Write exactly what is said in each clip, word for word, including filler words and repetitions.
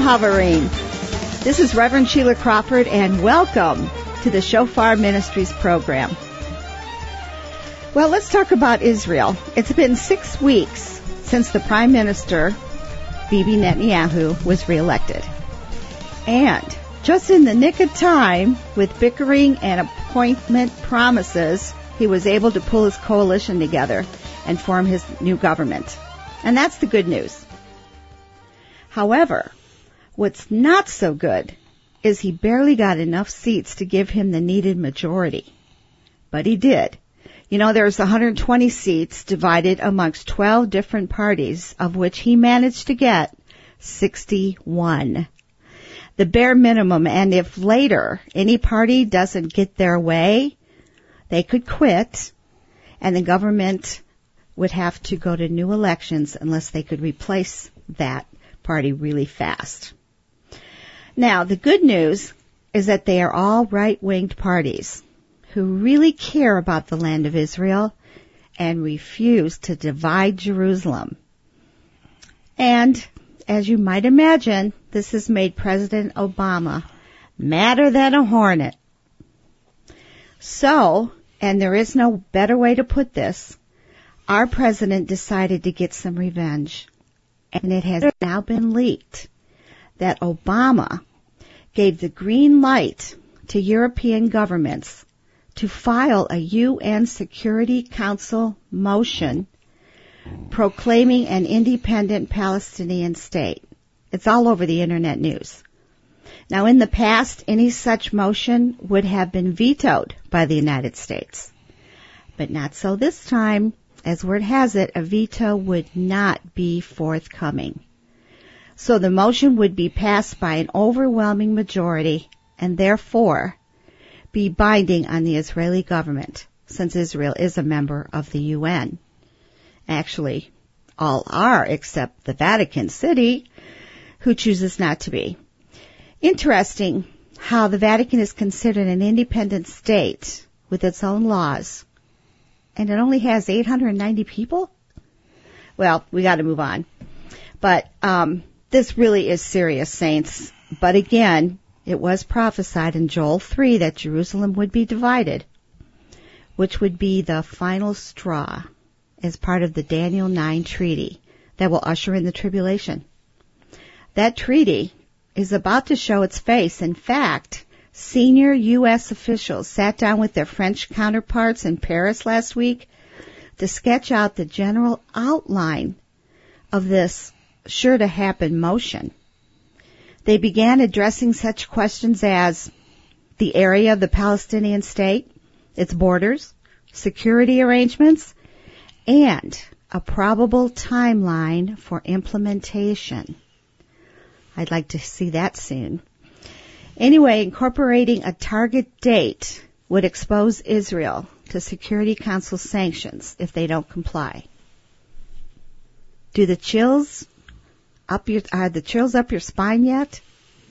hovering. This is Reverend Sheila Crawford, and welcome to the Shofar Ministries program. Well, let's talk about Israel. It's been six weeks since the Prime Minister, Bibi Netanyahu, was reelected. And just in the nick of time, with bickering and appointment promises, he was able to pull his coalition together and form his new government. And that's the good news. However, what's not so good is he barely got enough seats to give him the needed majority. But he did. You know, there's one hundred twenty seats divided amongst twelve different parties, of which he managed to get sixty-one. The bare minimum, and if later any party doesn't get their way, they could quit, and the government would have to go to new elections unless they could replace that party really fast. Now, the good news is that they are all right-winged parties who really care about the land of Israel and refuse to divide Jerusalem. And, as you might imagine, this has made President Obama madder than a hornet. So, and there is no better way to put this, our president decided to get some revenge. And it has now been leaked that Obama gave the green light to European governments to file a U N Security Council motion proclaiming an independent Palestinian state. It's all over the internet news. Now, in the past, any such motion would have been vetoed by the United States. But not so this time. As word has it, a veto would not be forthcoming. So the motion would be passed by an overwhelming majority and therefore be binding on the Israeli government, since Israel is a member of the U N. Actually, all are except the Vatican City, who chooses not to be. Interesting how the Vatican is considered an independent state with its own laws, and it only has eight hundred ninety people? Well, we got to move on. But um, this really is serious, saints. But again, it was prophesied in Joel three that Jerusalem would be divided, which would be the final straw as part of the Daniel nine treaty that will usher in the tribulation. That treaty is about to show its face. In fact, senior U S officials sat down with their French counterparts in Paris last week to sketch out the general outline of this sure-to-happen motion. They began addressing such questions as the area of the Palestinian state, its borders, security arrangements, and a probable timeline for implementation. I'd like to see that soon. Anyway, incorporating a target date would expose Israel to Security Council sanctions if they don't comply. Do the chills up your, are the chills up your spine yet?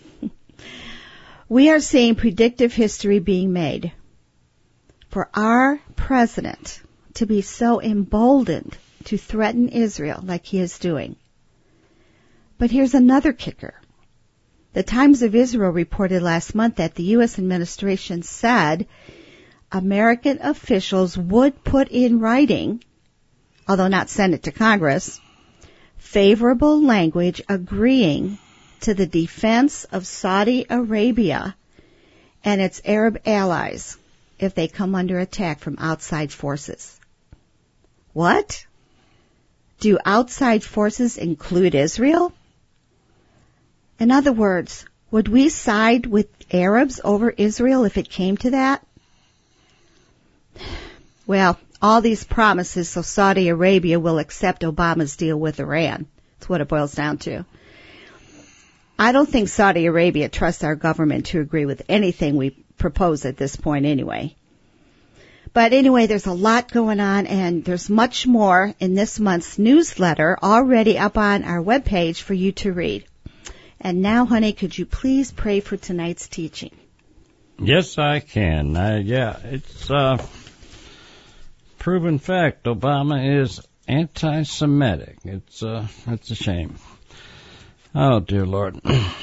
We are seeing predictive history being made. For our president to be so emboldened to threaten Israel like he is doing. But here's another kicker. The Times of Israel reported last month that the U S administration said American officials would put in writing, although not send it to Congress, favorable language agreeing to the defense of Saudi Arabia and its Arab allies if they come under attack from outside forces. What? Do outside forces include Israel? In other words, would we side with Arabs over Israel if it came to that? Well, all these promises so Saudi Arabia will accept Obama's deal with Iran. That's what it boils down to. I don't think Saudi Arabia trusts our government to agree with anything we propose at this point anyway. But anyway, there's a lot going on, and there's much more in this month's newsletter already up on our webpage for you to read. And now, honey, could you please pray for tonight's teaching? Yes, I can. Uh, yeah, it's uh, proven fact. Obama is anti-Semitic. It's uh, it's a shame. Oh, dear Lord.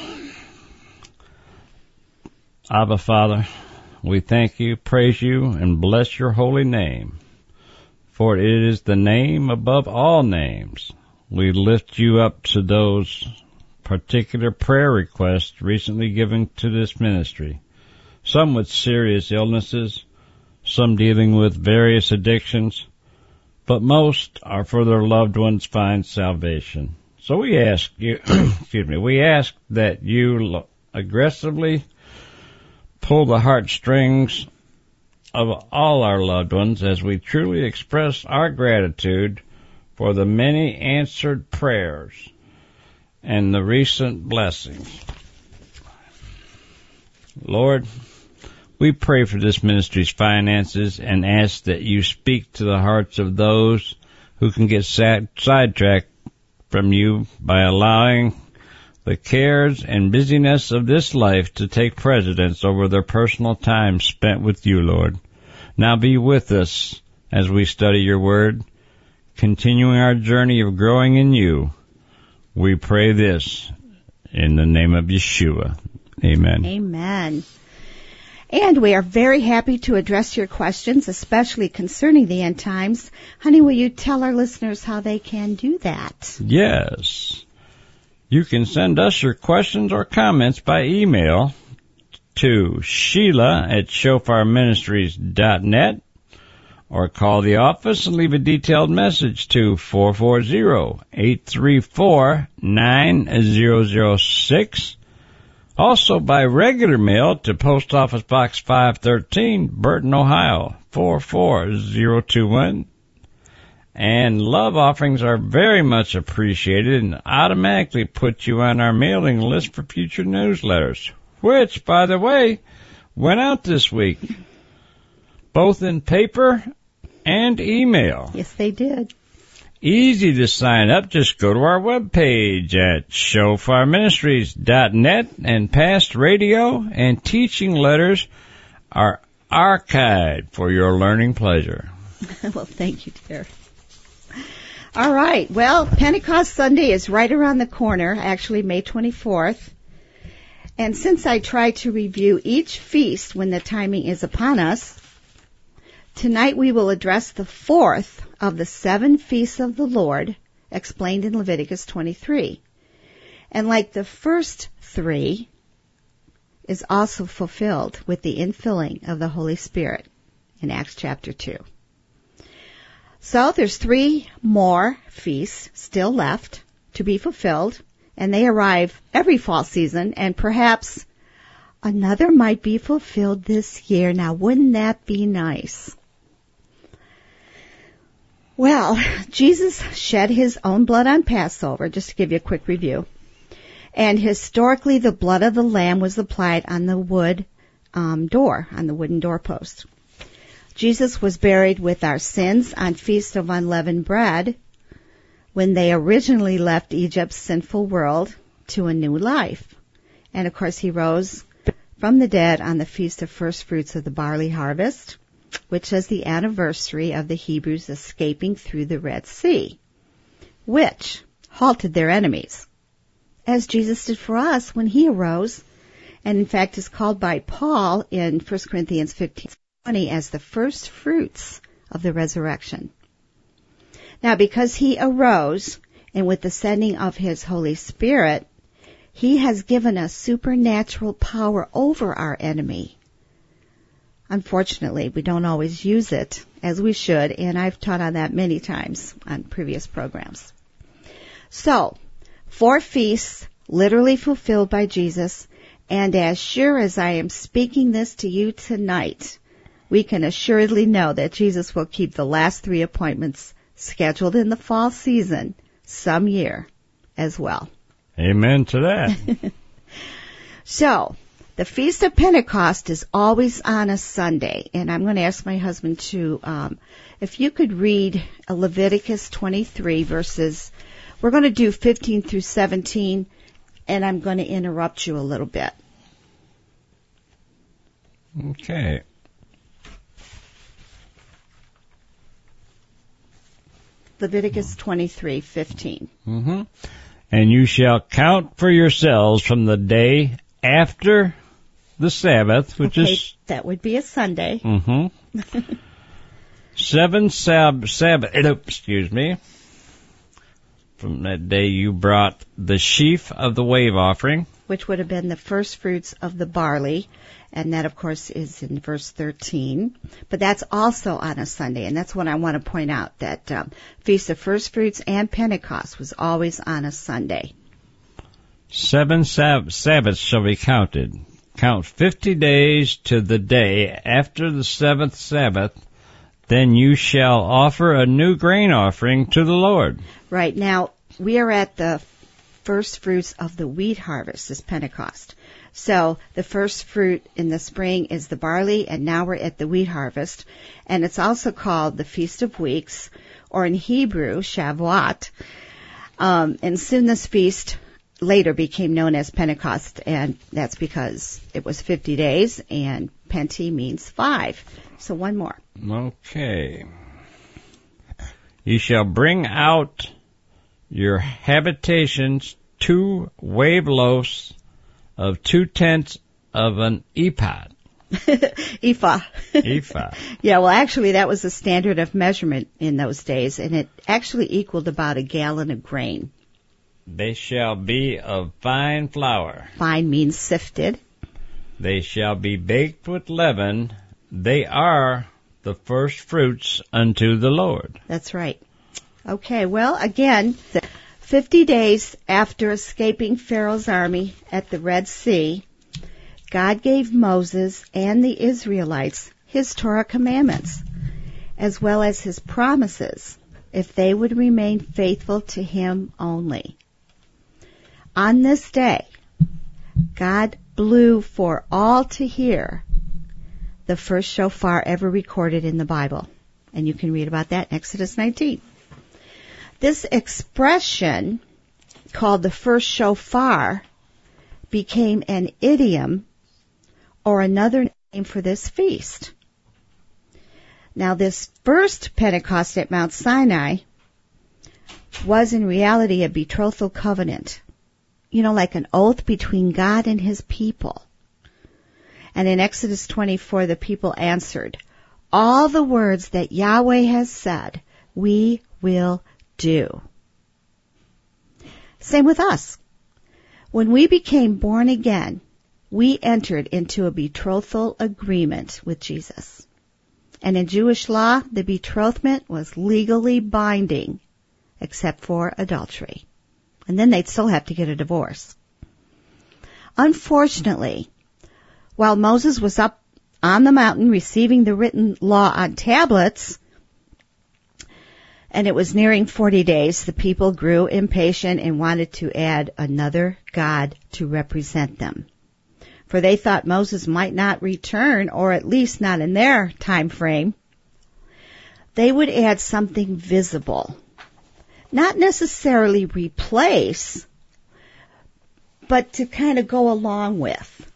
Abba, Father, we thank you, praise you, and bless your holy name, for it is the name above all names. We lift you up to those particular prayer requests recently given to this ministry, some with serious illnesses, some dealing with various addictions, but most are for their loved ones find salvation. So we ask you, excuse me, we ask that you aggressively pull the heartstrings of all our loved ones as we truly express our gratitude for the many answered prayers and the recent blessings. Lord, we pray for this ministry's finances and ask that you speak to the hearts of those who can get sad, sidetracked from you by allowing the cares and busyness of this life to take precedence over their personal time spent with you, Lord. Now be with us as we study your word, continuing our journey of growing in you. We pray this in the name of Yeshua. Amen. Amen. And we are very happy to address your questions, especially concerning the end times. Honey, will you tell our listeners how they can do that? Yes. You can send us your questions or comments by email to Sheila at shofar ministries dot net or call the office and leave a detailed message to four four zero, eight three four, nine zero zero six. Also by regular mail to Post Office Box five thirteen, Burton, Ohio, four four zero two one. And love offerings are very much appreciated and automatically put you on our mailing list for future newsletters, which, by the way, went out this week, both in paper and email. Yes, they did. Easy to sign up. Just go to our webpage at shofar ministries dot net, and past radio and teaching letters are archived for your learning pleasure. Well, thank you, dear. All right. Well, Pentecost Sunday is right around the corner, actually May twenty-fourth. And since I try to review each feast when the timing is upon us, tonight we will address the fourth of the seven feasts of the Lord, explained in Leviticus twenty-three. And like the first three, is also fulfilled with the infilling of the Holy Spirit in Acts chapter two. So there's three more feasts still left to be fulfilled, and they arrive every fall season, and perhaps another might be fulfilled this year. Now, wouldn't that be nice? Well, Jesus shed his own blood on Passover, just to give you a quick review. And historically, the blood of the lamb was applied on the wood um, door, on the wooden doorpost. Jesus was buried with our sins on Feast of Unleavened Bread when they originally left Egypt's sinful world to a new life. And of course, he rose from the dead on the Feast of First Fruits of the Barley Harvest, which is the anniversary of the Hebrews escaping through the Red Sea, which halted their enemies, as Jesus did for us when he arose, and in fact is called by Paul in First Corinthians fifteen twenty as the first fruits of the resurrection. Now, because he arose, and with the sending of his Holy Spirit, he has given us supernatural power over our enemy. Unfortunately, we don't always use it as we should, and I've taught on that many times on previous programs. So, four feasts literally fulfilled by Jesus, and as sure as I am speaking this to you tonight, we can assuredly know that Jesus will keep the last three appointments scheduled in the fall season some year as well. Amen to that. So, the Feast of Pentecost is always on a Sunday, and I'm going to ask my husband to, um, if you could read Leviticus twenty-three verses, we're going to do fifteen through seventeen, and I'm going to interrupt you a little bit. Okay. Leviticus twenty-three fifteen. Mm-hmm. And you shall count for yourselves from the day after the Sabbath, which okay, is... that would be a Sunday. Mm-hmm. Seven sab- Sabbath, excuse me. From that day you brought the sheaf of the wave offering, which would have been the first fruits of the barley, and that, of course, is in verse thirteen. But that's also on a Sunday, and that's what I want to point out, that um, Feast of First Fruits and Pentecost was always on a Sunday. Seven sab- Sabbaths shall be counted. Count fifty days to the day after the seventh Sabbath, then you shall offer a new grain offering to the Lord. Right, now, we are at the first fruits of the wheat harvest, this Pentecost. So the first fruit in the spring is the barley, and now we're at the wheat harvest. And it's also called the Feast of Weeks, or in Hebrew, Shavuot. Um, and soon this feast later became known as Pentecost, and that's because it was fifty days, and Penti means five. So one more. Okay. You shall bring out your habitations two wave loaves of two tenths of an ephah. Ephah. Ephah. Yeah, well, actually, that was the standard of measurement in those days, and it actually equaled about a gallon of grain. They shall be of fine flour. Fine means sifted. They shall be baked with leaven. They are the first fruits unto the Lord. That's right. Okay, well, again, fifty days after escaping Pharaoh's army at the Red Sea, God gave Moses and the Israelites his Torah commandments, as well as his promises, if they would remain faithful to him only. On this day, God blew for all to hear the first shofar ever recorded in the Bible. And you can read about that in Exodus nineteen. This expression, called the first shofar, became an idiom or another name for this feast. Now, this first Pentecost at Mount Sinai was in reality a betrothal covenant, you know, like an oath between God and his people. And in Exodus twenty-four, the people answered, "All the words that Yahweh has said, we will do." Same with us. When we became born again, we entered into a betrothal agreement with Jesus. And in Jewish law, the betrothment was legally binding, except for adultery. And then they'd still have to get a divorce. Unfortunately, while Moses was up on the mountain receiving the written law on tablets, and it was nearing forty days, the people grew impatient and wanted to add another god to represent them. For they thought Moses might not return, or at least not in their time frame. They would add something visible. Not necessarily replace, but to kind of go along with.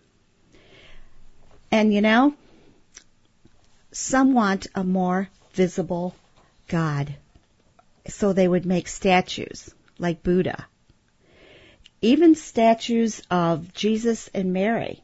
And you know, some want a more visible God. So they would make statues, like Buddha. Even statues of Jesus and Mary,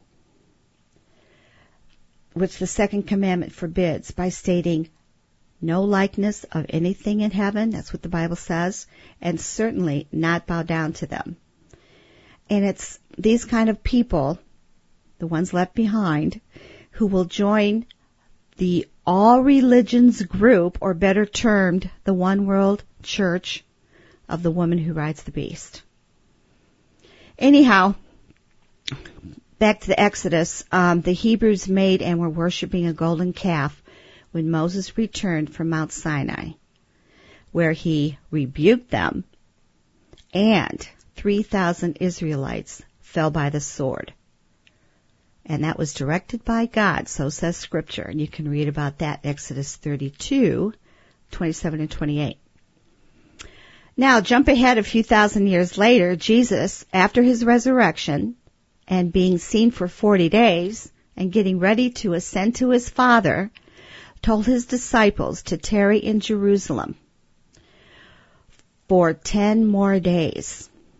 which the second commandment forbids by stating, no likeness of anything in heaven, that's what the Bible says, and certainly not bow down to them. And it's these kind of people, the ones left behind, who will join the all religions group, or better termed, the one world church of the woman who rides the beast. Anyhow, back to the Exodus, um, the Hebrews made and were worshiping a golden calf when Moses returned from Mount Sinai, where he rebuked them, and three thousand Israelites fell by the sword. And that was directed by God, so says Scripture. And you can read about that in Exodus thirty-two, twenty-seven and twenty-eight. Now, jump ahead a few thousand years later, Jesus, after his resurrection, and being seen for forty days, and getting ready to ascend to his Father, told his disciples to tarry in Jerusalem for ten more days.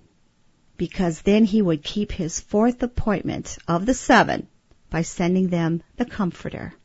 because then he would keep his fourth appointment of the seven by sending them the Comforter.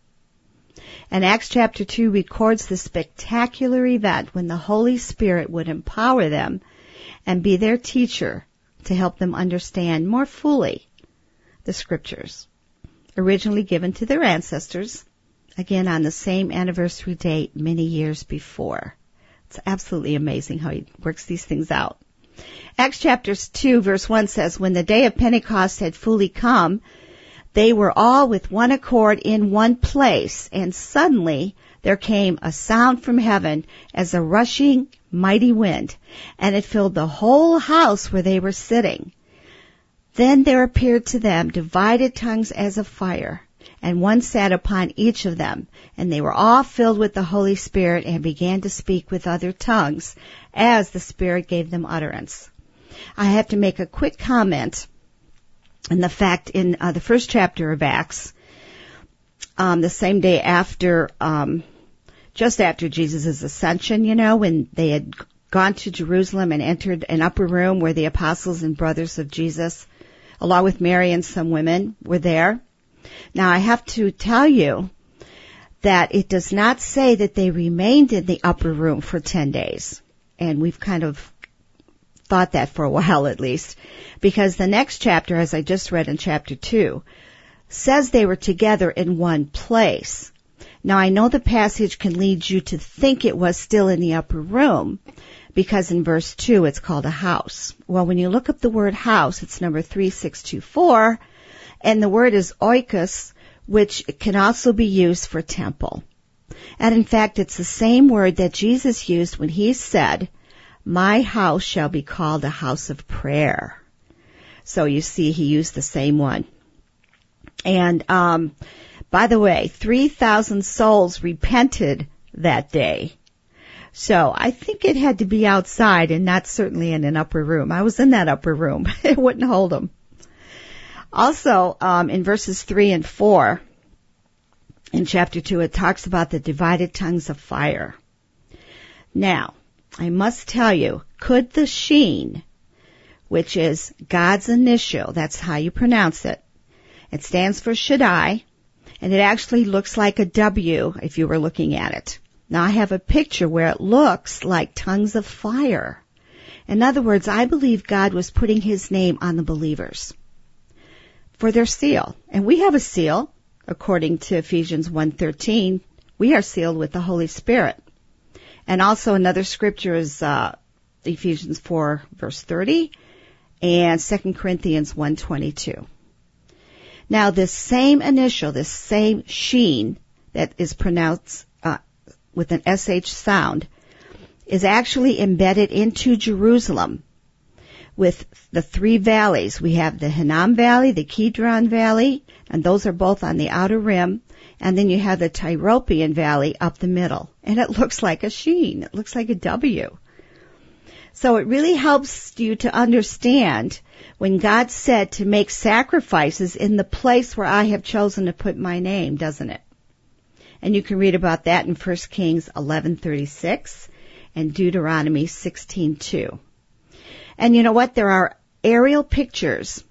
And Acts chapter two records the spectacular event when the Holy Spirit would empower them and be their teacher to help them understand more fully the Scriptures, originally given to their ancestors, again on the same anniversary date many years before. It's absolutely amazing how he works these things out. Acts chapter two verse one says, when the day of Pentecost had fully come, they were all with one accord in one place, and suddenly there came a sound from heaven as a rushing mighty wind, and it filled the whole house where they were sitting. Then there appeared to them divided tongues as of fire, and one sat upon each of them, and they were all filled with the Holy Spirit and began to speak with other tongues as the Spirit gave them utterance. I have to make a quick comment on the fact in uh, the first chapter of Acts, um, the same day after, um, just after Jesus' ascension, you know, when they had gone to Jerusalem and entered an upper room where the apostles and brothers of Jesus, along with Mary and some women, were there. Now, I have to tell you that it does not say that they remained in the upper room for ten days. And we've kind of thought that for a while at least, because the next chapter, as I just read in chapter two, says they were together in one place. Now, I know the passage can lead you to think it was still in the upper room, because in verse two it's called a house. Well, when you look up the word house, it's number three six two four, and the word is oikos, which can also be used for temple. And in fact, it's the same word that Jesus used when he said, my house shall be called a house of prayer. So you see, he used the same one. And, um, by the way, three thousand souls repented that day. So I think it had to be outside and not certainly in an upper room. I was in that upper room. It wouldn't hold them. Also, um, in verses three and four, in chapter two, it talks about the divided tongues of fire. Now, I must tell you, could the sheen, which is God's initial, that's how you pronounce it. It stands for Shaddai, and it actually looks like a W if you were looking at it. Now, I have a picture where it looks like tongues of fire. In other words, I believe God was putting his name on the believers for their seal. And we have a seal, according to Ephesians one thirteen. We are sealed with the Holy Spirit. And also another scripture is uh, Ephesians four, verse thirty, and Second Corinthians one twenty-two. Now, this same initial, this same sheen that is pronounced uh, with an S H sound, is actually embedded into Jerusalem with the three valleys. We have the Hinnom Valley, the Kidron Valley, and those are both on the outer rim. And then you have the Tyropoeon Valley up the middle. And it looks like a sheen. It looks like a W. So it really helps you to understand when God said to make sacrifices in the place where I have chosen to put my name, doesn't it? And you can read about that in First Kings eleven thirty-six and Deuteronomy sixteen two. And you know what? There are aerial pictures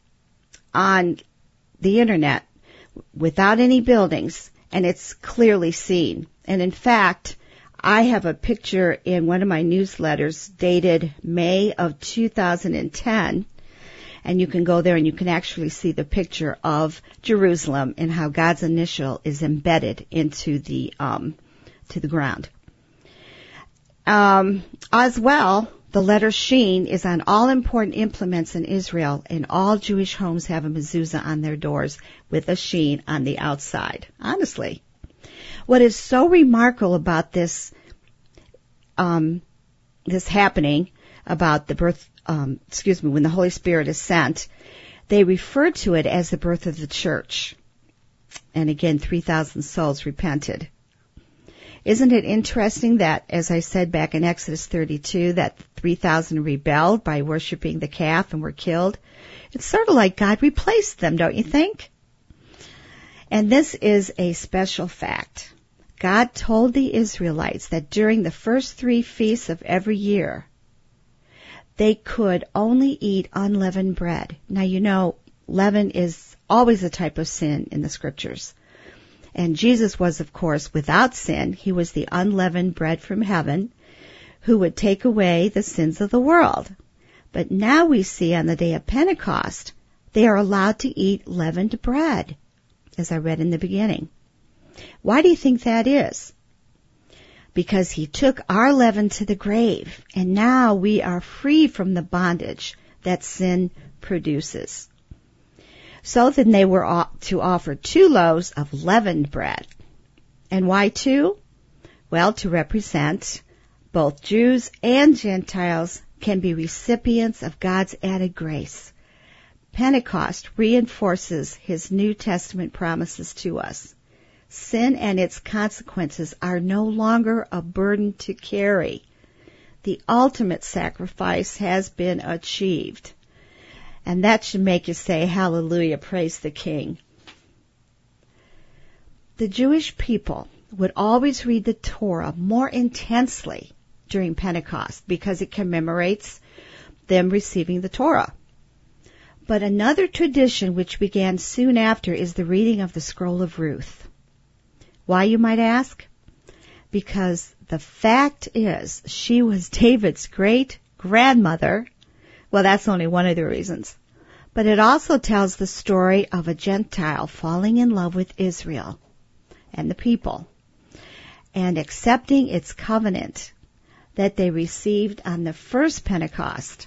on the internet without any buildings, and it's clearly seen. And in fact, I have a picture in one of my newsletters dated May of two thousand ten, and you can go there and you can actually see the picture of Jerusalem and how God's initial is embedded into the um, to the ground. Um, as well, the letter Sheen is on all important implements in Israel, and all Jewish homes have a mezuzah on their doors with a sheen on the outside. Honestly. What is so remarkable about this, um, this happening, about the birth, um, excuse me, when the Holy Spirit is sent, they refer to it as the birth of the church. And again, three thousand souls repented. Isn't it interesting that, as I said back in Exodus thirty-two, that three thousand rebelled by worshiping the calf and were killed? It's sort of like God replaced them, don't you think? And this is a special fact. God told the Israelites that during the first three feasts of every year, they could only eat unleavened bread. Now, you know, leaven is always a type of sin in the scriptures. And Jesus was, of course, without sin. He was the unleavened bread from heaven who would take away the sins of the world. But now we see on the day of Pentecost, they are allowed to eat leavened bread, as I read in the beginning. Why do you think that is? Because he took our leaven to the grave, and now we are free from the bondage that sin produces. So then they were to offer two loaves of leavened bread. And why two? Well, to represent both Jews and Gentiles can be recipients of God's added grace. Pentecost reinforces his New Testament promises to us. Sin and its consequences are no longer a burden to carry. The ultimate sacrifice has been achieved. And that should make you say, hallelujah, praise the King. The Jewish people would always read the Torah more intensely during Pentecost because it commemorates them receiving the Torah. But another tradition which began soon after is the reading of the Scroll of Ruth. Why, you might ask? Because the fact is, she was David's great-grandmother. Well, that's only one of the reasons. But it also tells the story of a Gentile falling in love with Israel and the people and accepting its covenant that they received on the first Pentecost.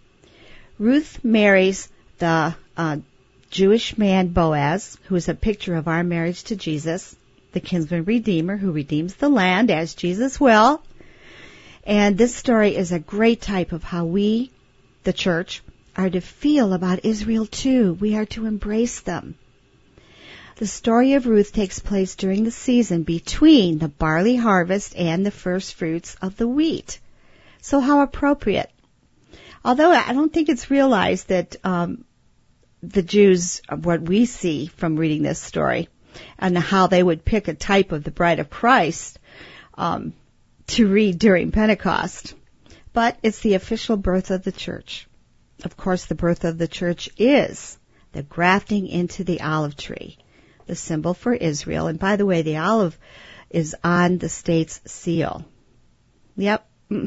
Ruth marries the uh, Jewish man Boaz, who is a picture of our marriage to Jesus, the kinsman redeemer who redeems the land as Jesus will. And this story is a great type of how we, the church, are to feel about Israel too. We are to embrace them. The story of Ruth takes place during the season between the barley harvest and the first fruits of the wheat. So how appropriate. Although I don't think it's realized that um, the Jews, what we see from reading this story, and how they would pick a type of the bride of Christ um, to read during Pentecost. But it's the official birth of the church. Of course, the birth of the church is the grafting into the olive tree, the symbol for Israel. And by the way, the olive is on the state's seal. Yep.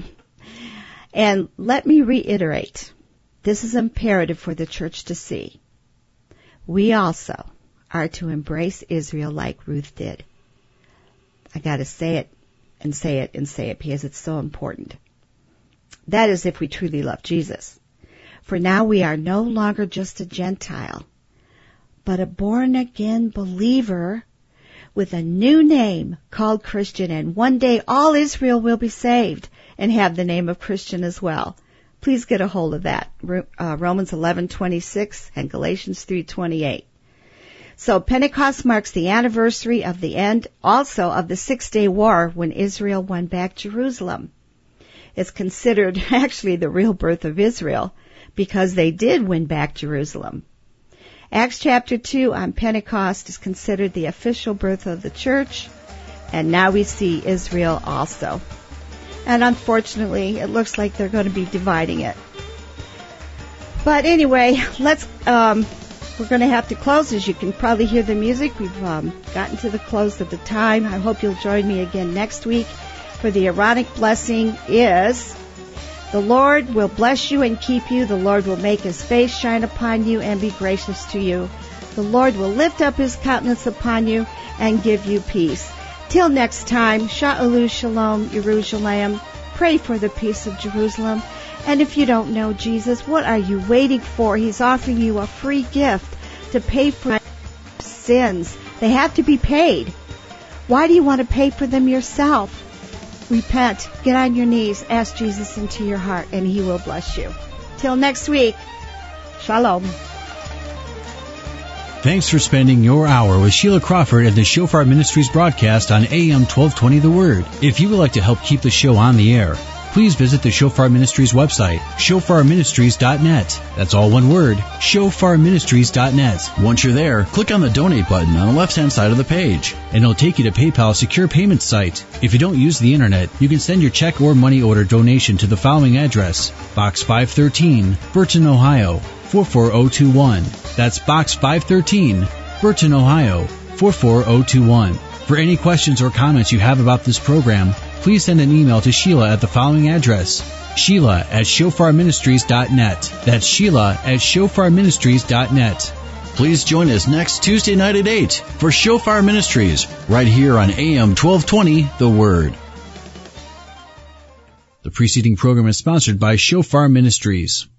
And let me reiterate, this is imperative for the church to see. We also are to embrace Israel like Ruth did. I got to say it and say it and say it because it's so important. That is if we truly love Jesus. For now we are no longer just a Gentile, but a born-again believer with a new name called Christian, and one day all Israel will be saved and have the name of Christian as well. Please get a hold of that. Uh, Romans eleven twenty-six and Galatians three twenty-eight. So Pentecost marks the anniversary of the end also of the Six-Day War when Israel won back Jerusalem. It's considered actually the real birth of Israel because they did win back Jerusalem. Acts chapter two on Pentecost is considered the official birth of the church, and now we see Israel also. And unfortunately, it looks like they're going to be dividing it. But anyway, let's, um, we're going to have to close. As you can probably hear the music, we've um, gotten to the close of the time. I hope you'll join me again next week. For the Aaronic blessing is, the Lord will bless you and keep you. The Lord will make his face shine upon you and be gracious to you. The Lord will lift up his countenance upon you and give you peace. Till next time, Sha'alu Shalom, Jerusalem. Pray for the peace of Jerusalem. And if you don't know Jesus, what are you waiting for? He's offering you a free gift to pay for sins. They have to be paid. Why do you want to pay for them yourself? Repent, get on your knees, ask Jesus into your heart, and he will bless you. Till next week, Shalom. Thanks for spending your hour with Sheila Crawford at the Shofar Ministries broadcast on A M twelve twenty The Word. If you would like to help keep the show on the air, please visit the Shofar Ministries website, shofar ministries dot net. That's all one word, shofar ministries dot net. Once you're there, click on the donate button on the left-hand side of the page. And it'll take you to PayPal's secure payment site. If you don't use the internet, you can send your check or money order donation to the following address: Box five thirteen, Burton, Ohio, four four zero two one. That's Box five thirteen, Burton, Ohio, four four zero two one. For any questions or comments you have about this program, please send an email to Sheila at the following address: Sheila at shofar ministries dot net. That's Sheila at shofar ministries dot net. Please join us next Tuesday night at eight for Shofar Ministries, right here on A M twelve twenty, The Word. The preceding program is sponsored by Shofar Ministries.